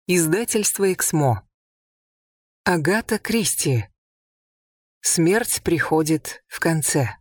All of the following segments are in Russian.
Издательство «Эксмо». Агата Кристи. Смерть приходит в конце.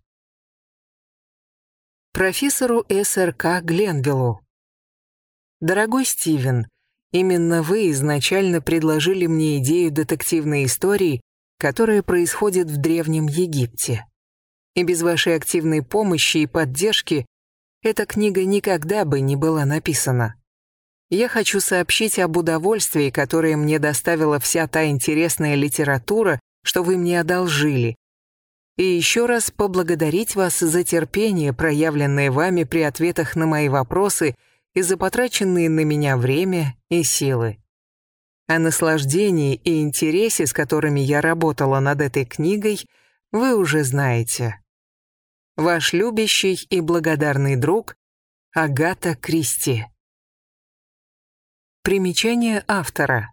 Профессору СРК Гленвиллу. Дорогой Стивен, именно вы изначально предложили мне идею детективной истории, которая происходит в Древнем Египте. И без вашей активной помощи и поддержки эта книга никогда бы не была написана. Я хочу сообщить об удовольствии, которое мне доставила вся та интересная литература, что вы мне одолжили. И еще раз поблагодарить вас за терпение, проявленное вами при ответах на мои вопросы и за потраченные на меня время и силы. О наслаждении и интересе, с которыми я работала над этой книгой, вы уже знаете. Ваш любящий и благодарный друг Агата Кристи. Примечание автора.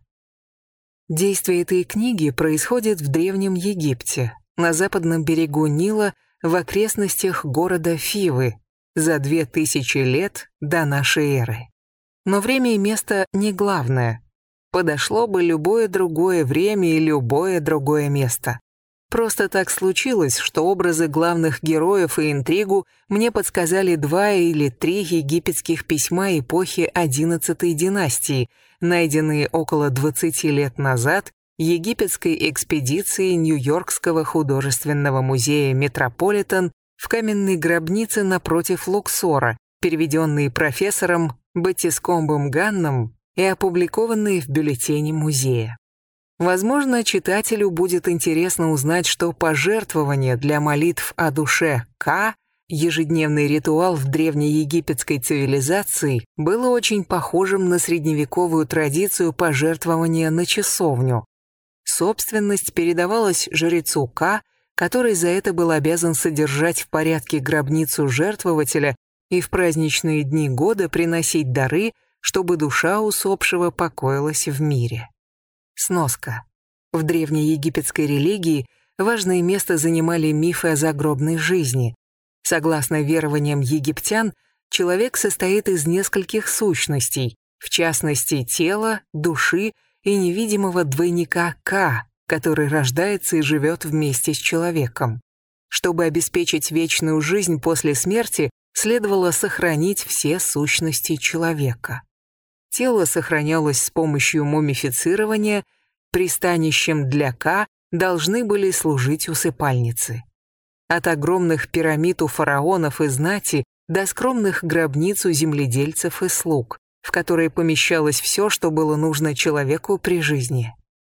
Действие этой книги происходит в Древнем Египте, на западном берегу Нила, в окрестностях города Фивы, за 2000 лет до нашей эры. Но время и место не главное. Подошло бы любое другое время и любое другое место. Просто так случилось, что образы главных героев и интригу мне подсказали 2 или 3 египетских письма эпохи XI династии, найденные около 20 лет назад египетской экспедицией Нью-Йоркского художественного музея «Метрополитен» в каменной гробнице напротив Луксора, переведенные профессором Батискомбом Ганном и опубликованные в бюллетене музея. Возможно, читателю будет интересно узнать, что пожертвование для молитв о душе Ка, ежедневный ритуал в древнеегипетской цивилизации, было очень похожим на средневековую традицию пожертвования на часовню. Собственность передавалась жрецу Ка, который за это был обязан содержать в порядке гробницу жертвователя и в праздничные дни года приносить дары, чтобы душа усопшего покоилась в мире. Сноска. В древнеегипетской религии важное место занимали мифы о загробной жизни. Согласно верованиям египтян, человек состоит из нескольких сущностей, в частности тела, души и невидимого двойника Ка, который рождается и живет вместе с человеком. Чтобы обеспечить вечную жизнь после смерти, следовало сохранить все сущности человека. Тело сохранялось с помощью мумифицирования, пристанищем для Ка должны были служить усыпальницы. От огромных пирамид у фараонов и знати до скромных гробниц у земледельцев и слуг, в которые помещалось все, что было нужно человеку при жизни.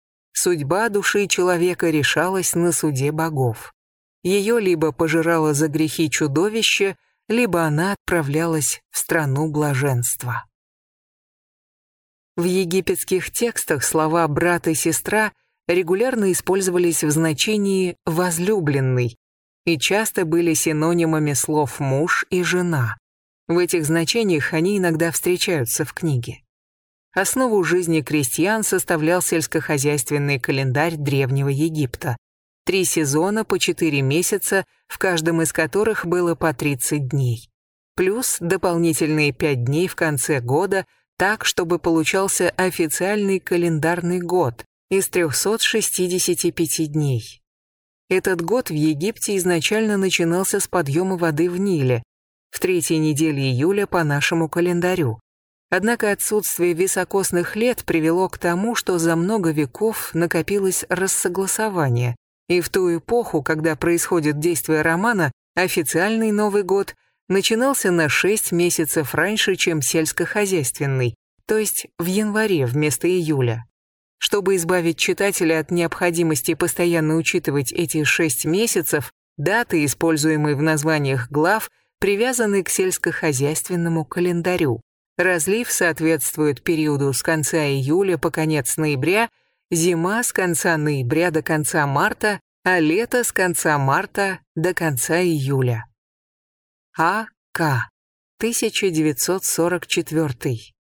Судьба души человека решалась на суде богов. Ее либо пожирало за грехи чудовище, либо она отправлялась в страну блаженства. В египетских текстах слова «брат» и «сестра» регулярно использовались в значении «возлюбленный» и часто были синонимами слов «муж» и «жена». В этих значениях они иногда встречаются в книге. Основу жизни крестьян составлял сельскохозяйственный календарь Древнего Египта. 3 сезона по 4 месяца, в каждом из которых было по 30 дней. Плюс дополнительные 5 дней в конце года, так, чтобы получался официальный календарный год из 365 дней. Этот год в Египте изначально начинался с подъема воды в Ниле, в 3-й неделе июля по нашему календарю. Однако отсутствие високосных лет привело к тому, что за много веков накопилось рассогласование, и в ту эпоху, когда происходит действие романа, официальный Новый год начинался на 6 месяцев раньше, чем сельскохозяйственный, то есть в январе вместо июля. Чтобы избавить читателя от необходимости постоянно учитывать эти 6 месяцев, даты, используемые в названиях глав, привязаны к сельскохозяйственному календарю. Разлив соответствует периоду с конца июля по конец ноября, зима с конца ноября до конца марта, а лето с конца марта до конца июля. А. К. 1944.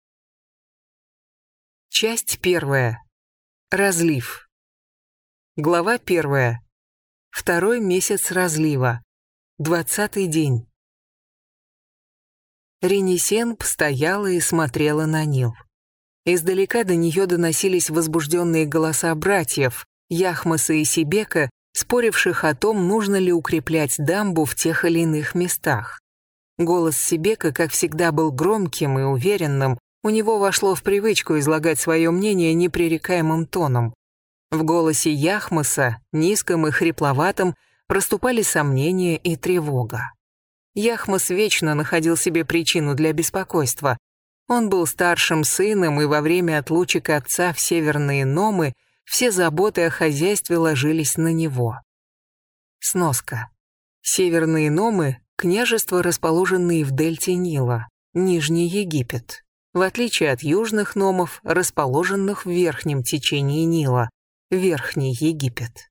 Часть 1. Разлив. Глава 1. Второй месяц разлива. 20-й день. Ренесенб стояла и смотрела на Нил. Издалека до нее доносились возбужденные голоса братьев, Яхмоса и Себека, споривших о том, нужно ли укреплять дамбу в тех или иных местах. Голос Себека, как всегда, был громким и уверенным, у него вошло в привычку излагать свое мнение непререкаемым тоном. В голосе Яхмоса, низком и хрипловатом, проступали сомнения и тревога. Яхмос вечно находил себе причину для беспокойства. Он был старшим сыном, и во время отлучек отца в северные Номы все заботы о хозяйстве ложились на него. Сноска. Северные Номы – княжества, расположенные в дельте Нила, Нижний Египет, в отличие от южных Номов, расположенных в верхнем течении Нила, Верхний Египет.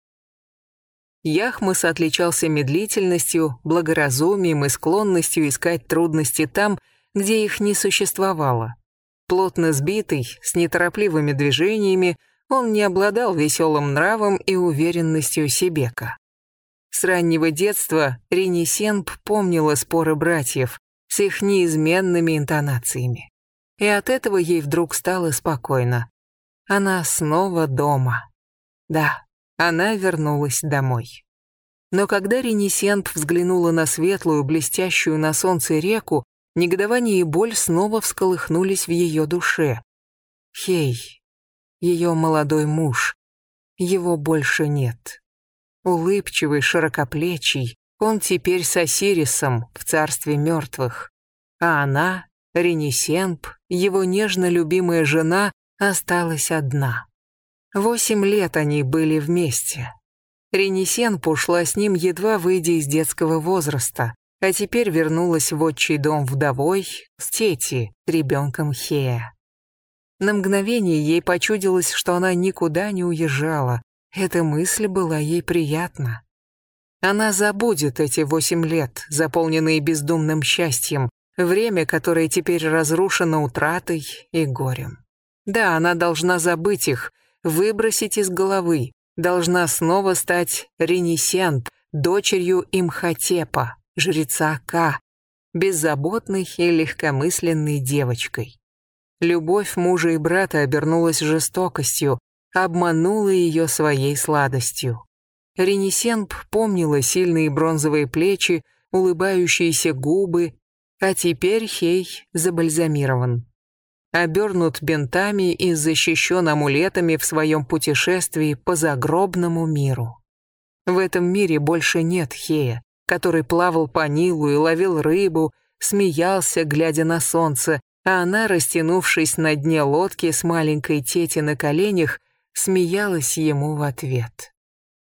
Яхмос отличался медлительностью, благоразумием и склонностью искать трудности там, где их не существовало. Плотно сбитый, с неторопливыми движениями, он не обладал веселым нравом и уверенностью Себека. С раннего детства Ренесенб помнила споры братьев с их неизменными интонациями. И от этого ей вдруг стало спокойно. Она снова дома. Да, она вернулась домой. Но когда Ренесенб взглянула на светлую, блестящую на солнце реку, негодование и боль снова всколыхнулись в ее душе. Хей, ее молодой муж, его больше нет. Улыбчивый, широкоплечий, он теперь с Осирисом в царстве мертвых. А она, Ренесенб, его нежно любимая жена, осталась одна. 8 лет они были вместе. Ренесенб ушла с ним, едва выйдя из детского возраста, а теперь вернулась в отчий дом вдовой с Тети, ребенком Хея. На мгновение ей почудилось, что она никуда не уезжала. Эта мысль была ей приятна. Она забудет эти 8 лет, заполненные бездумным счастьем, время, которое теперь разрушено утратой и горем. Да, она должна забыть их, выбросить из головы, должна снова стать Ренесенб, дочерью Имхотепа, жреца Ка, беззаботной и легкомысленной девочкой. Любовь мужа и брата обернулась жестокостью, обманула ее своей сладостью. Ренесенб помнила сильные бронзовые плечи, улыбающиеся губы, а теперь Хей забальзамирован. Обернут бинтами и защищен амулетами в своем путешествии по загробному миру. В этом мире больше нет Хея, который плавал по Нилу и ловил рыбу, смеялся, глядя на солнце, а она, растянувшись на дне лодки с маленькой Тети на коленях, смеялась ему в ответ.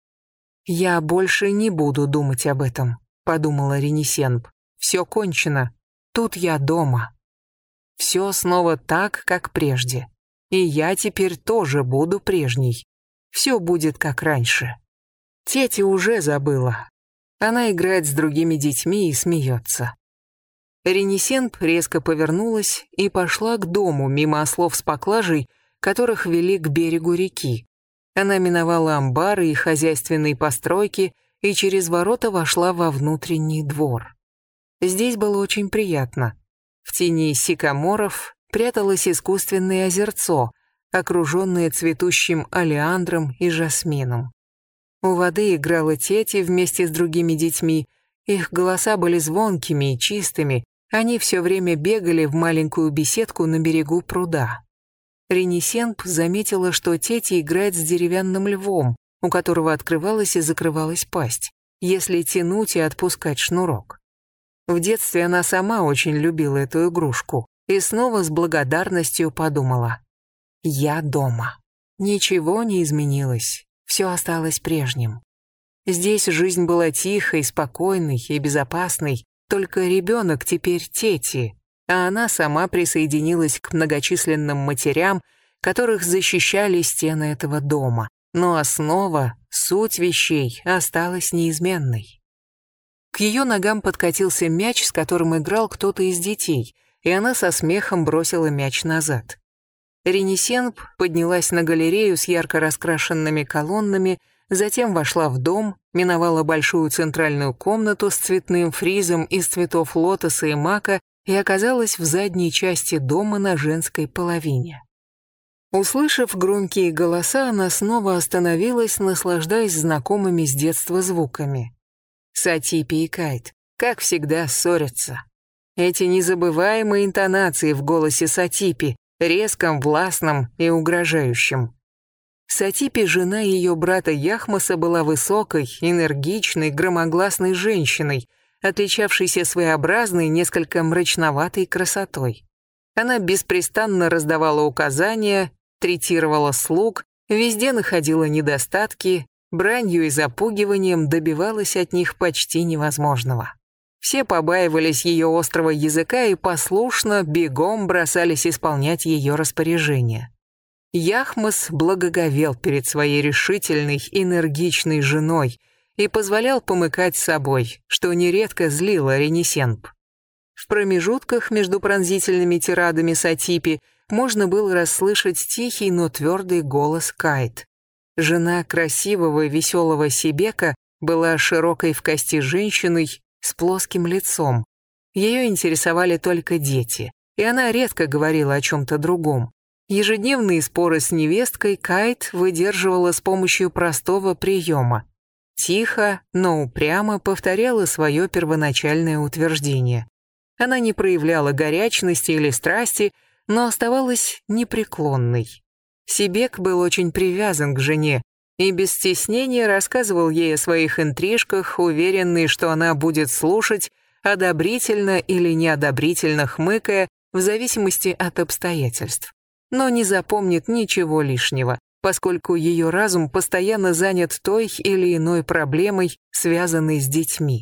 «Я больше не буду думать об этом», — подумала Ренесенб. «Все кончено. Тут я дома. Все снова так, как прежде. И я теперь тоже буду прежней. Все будет как раньше». Тети уже забыла. Она играет с другими детьми и смеется. Ренесенб резко повернулась и пошла к дому мимо ослов с поклажей, которых вели к берегу реки. Она миновала амбары и хозяйственные постройки и через ворота вошла во внутренний двор. Здесь было очень приятно. В тени сикаморов пряталось искусственное озерцо, окруженное цветущим олеандром и жасмином. У воды играла Тети вместе с другими детьми, их голоса были звонкими и чистыми, они все время бегали в маленькую беседку на берегу пруда. Ренесенб заметила, что Тети играет с деревянным львом, у которого открывалась и закрывалась пасть, если тянуть и отпускать шнурок. В детстве она сама очень любила эту игрушку и снова с благодарностью подумала: «Я дома». Ничего не изменилось, все осталось прежним. Здесь жизнь была тихой, спокойной и безопасной, только ребенок теперь Тети, а она сама присоединилась к многочисленным матерям, которых защищали стены этого дома, но основа, суть вещей осталась неизменной. К ее ногам подкатился мяч, с которым играл кто-то из детей, и она со смехом бросила мяч назад. Ренесенб поднялась на галерею с ярко раскрашенными колоннами, затем вошла в дом, миновала большую центральную комнату с цветным фризом из цветов лотоса и мака и оказалась в задней части дома на женской половине. Услышав громкие голоса, она снова остановилась, наслаждаясь знакомыми с детства звуками. Сатипи и Кайт, как всегда, ссорятся. Эти незабываемые интонации в голосе Сатипи, резком, властном и угрожающем. Сатипи, жена ее брата Яхмоса, была высокой, энергичной, громогласной женщиной, отличавшейся своеобразной, несколько мрачноватой красотой. Она беспрестанно раздавала указания, третировала слуг, везде находила недостатки, бранью и запугиванием добивалась от них почти невозможного. Все побаивались ее острого языка и послушно, бегом бросались исполнять ее распоряжения. Яхмос благоговел перед своей решительной, энергичной женой и позволял помыкать собой, что нередко злило Ренесенп. В промежутках между пронзительными тирадами Сатипи можно было расслышать тихий, но твердый голос Кайт. Жена красивого и веселого Сибека была широкой в кости женщиной с плоским лицом. Ее интересовали только дети, и она редко говорила о чем-то другом. Ежедневные споры с невесткой Кайт выдерживала с помощью простого приема. Тихо, но упрямо повторяла свое первоначальное утверждение. Она не проявляла горячности или страсти, но оставалась непреклонной. Сибек был очень привязан к жене и без стеснения рассказывал ей о своих интрижках, уверенный, что она будет слушать, одобрительно или неодобрительно хмыкая, в зависимости от обстоятельств. Но не запомнит ничего лишнего, поскольку ее разум постоянно занят той или иной проблемой, связанной с детьми.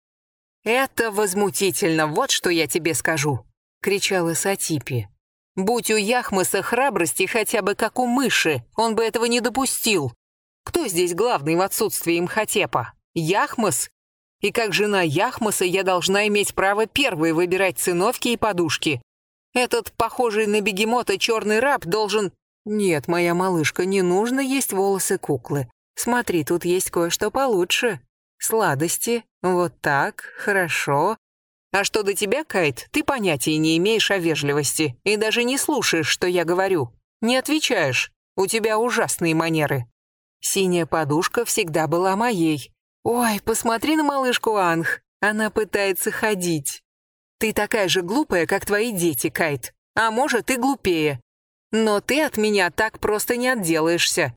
«Это возмутительно, вот что я тебе скажу!» — кричала Сатипи. «Будь у Яхмоса храбрости хотя бы как у мыши, он бы этого не допустил. Кто здесь главный в отсутствии Имхотепа? Яхмос? И как жена Яхмоса я должна иметь право первой выбирать циновки и подушки. Этот, похожий на бегемота, черный раб должен...» «Нет, моя малышка, не нужно есть волосы куклы. Смотри, тут есть кое-что получше. Сладости. Вот так, хорошо. А что до тебя, Кайт, ты понятия не имеешь о вежливости и даже не слушаешь, что я говорю. Не отвечаешь. У тебя ужасные манеры. Синяя подушка всегда была моей. Ой, посмотри на малышку Анх. Она пытается ходить. Ты такая же глупая, как твои дети, Кайт. А может, и глупее. Но ты от меня так просто не отделаешься.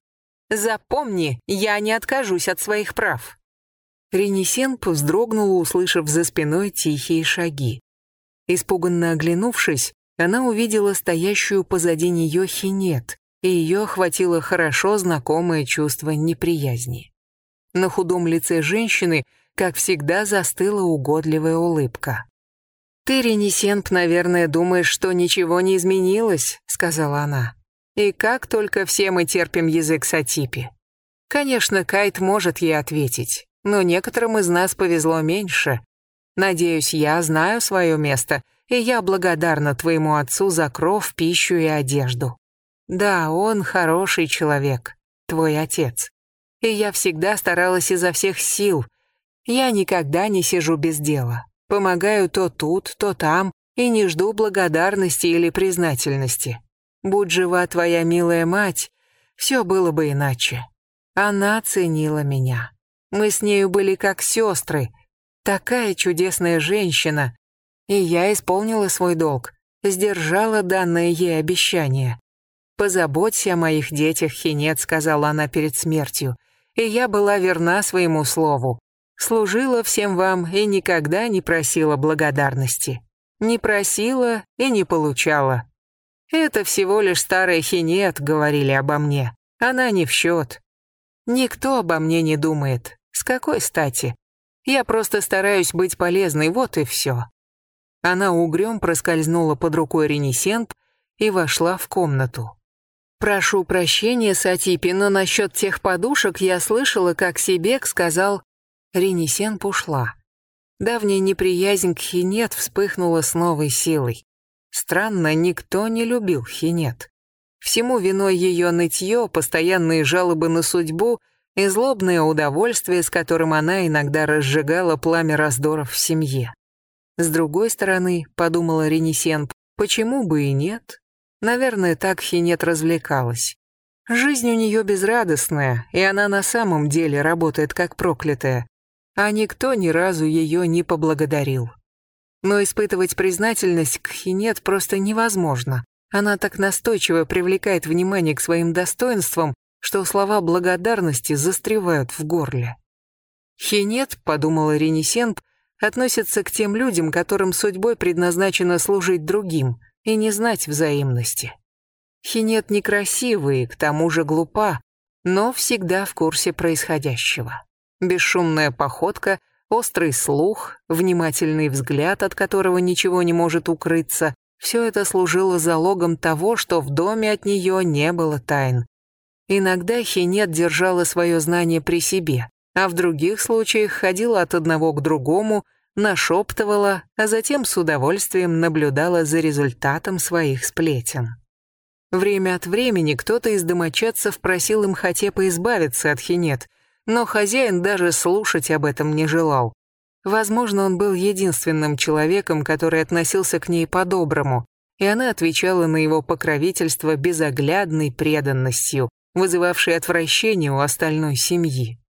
Запомни, я не откажусь от своих прав». Ренесенп вздрогнула, услышав за спиной тихие шаги. Испуганно оглянувшись, она увидела стоящую позади нее Хинет, и ее охватило хорошо знакомое чувство неприязни. На худом лице женщины, как всегда, застыла угодливая улыбка. «Ты, Ренесенп, наверное, думаешь, что ничего не изменилось», — сказала она. «И как только все мы терпим язык Сатипи. Конечно, Кайт может ей ответить, но некоторым из нас повезло меньше. Надеюсь, я знаю свое место, и я благодарна твоему отцу за кров, пищу и одежду. Да, он хороший человек, твой отец. И я всегда старалась изо всех сил. Я никогда не сижу без дела. Помогаю то тут, то там, и не жду благодарности или признательности. Будь жива твоя милая мать, все было бы иначе. Она ценила меня. Мы с нею были как сестры. Такая чудесная женщина. И я исполнила свой долг, сдержала данное ей обещание. «Позаботься о моих детях, Хинет», — сказала она перед смертью. И я была верна своему слову. Служила всем вам и никогда не просила благодарности. Не просила и не получала. Это всего лишь старая Хинет, говорили обо мне. Она не в счет. Никто обо мне не думает. С какой стати? Я просто стараюсь быть полезной, вот и все. Она угрём проскользнула под рукой Ренесенп и вошла в комнату. «Прошу прощения, Сатипи, но насчет тех подушек я слышала, как Сибек сказал...» Ренесенп ушла. Давняя неприязнь к Хинет вспыхнула с новой силой. Странно, никто не любил Хинет. Всему виной ее нытье, постоянные жалобы на судьбу и злобное удовольствие, с которым она иногда разжигала пламя раздоров в семье. С другой стороны, подумала Ренесенп, почему бы и нет? Наверное, так Хинет развлекалась. Жизнь у нее безрадостная, и она на самом деле работает как проклятая, а никто ни разу ее не поблагодарил. Но испытывать признательность к Хинет просто невозможно. Она так настойчиво привлекает внимание к своим достоинствам, что слова благодарности застревают в горле. Хинет, подумала Ренесенб, относится к тем людям, которым судьбой предназначено служить другим и не знать взаимности. Хинет некрасива и к тому же глупа, но всегда в курсе происходящего. Бесшумная походка, острый слух, внимательный взгляд, от которого ничего не может укрыться, все это служило залогом того, что в доме от нее не было тайн. Иногда Хинет держала свое знание при себе, а в других случаях ходила от одного к другому, нашептывала, а затем с удовольствием наблюдала за результатом своих сплетен. Время от времени кто-то из домочадцев просил Имхотепа избавиться от Хинет, но хозяин даже слушать об этом не желал. Возможно, он был единственным человеком, который относился к ней по-доброму, и она отвечала на его покровительство безоглядной преданностью, вызывавшей отвращение у остальной семьи.